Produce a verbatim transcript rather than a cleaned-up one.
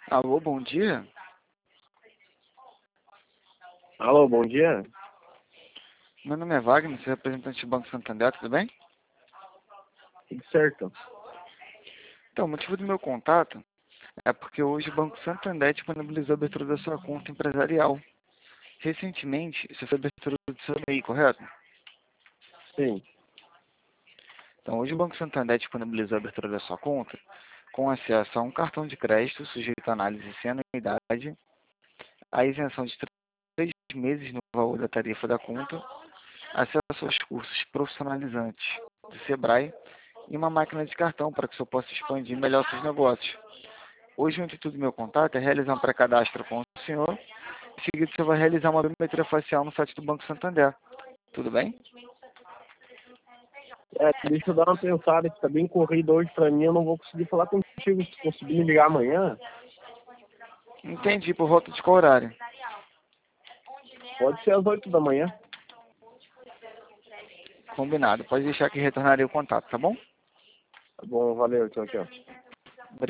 Alô, bom dia. Alô, bom dia. Meu nome é Wagner, sou representante do Banco Santander, tudo bem? Tudo certo. Então, o motivo do meu contato é porque hoje o Banco Santander disponibilizou a abertura da sua conta empresarial. Recentemente, isso foi a abertura do seu M E I, correto? Sim. Então, hoje o Banco Santander disponibilizou a abertura da sua conta com acesso a um cartão de crédito sujeito a análise sem anuidade, a isenção de três meses no valor da tarifa da conta, acesso aos cursos profissionalizantes do Sebrae e uma máquina de cartão para que o senhor possa expandir melhor seus negócios. Hoje, o intuito do meu contato é realizar um pré-cadastro com o senhor. Em seguida, você vai realizar uma biometria facial no site do Banco Santander. Tudo bem? É, deixa eu dar uma pensada que tá bem corrido hoje pra mim, eu não vou conseguir falar contigo. Se tu conseguir me ligar amanhã, Entendi. Por volta de qual horário? pode ser às oito da manhã. Combinado. Pode deixar que retornarei o contato, tá bom? Tá bom, valeu, tchau, tchau.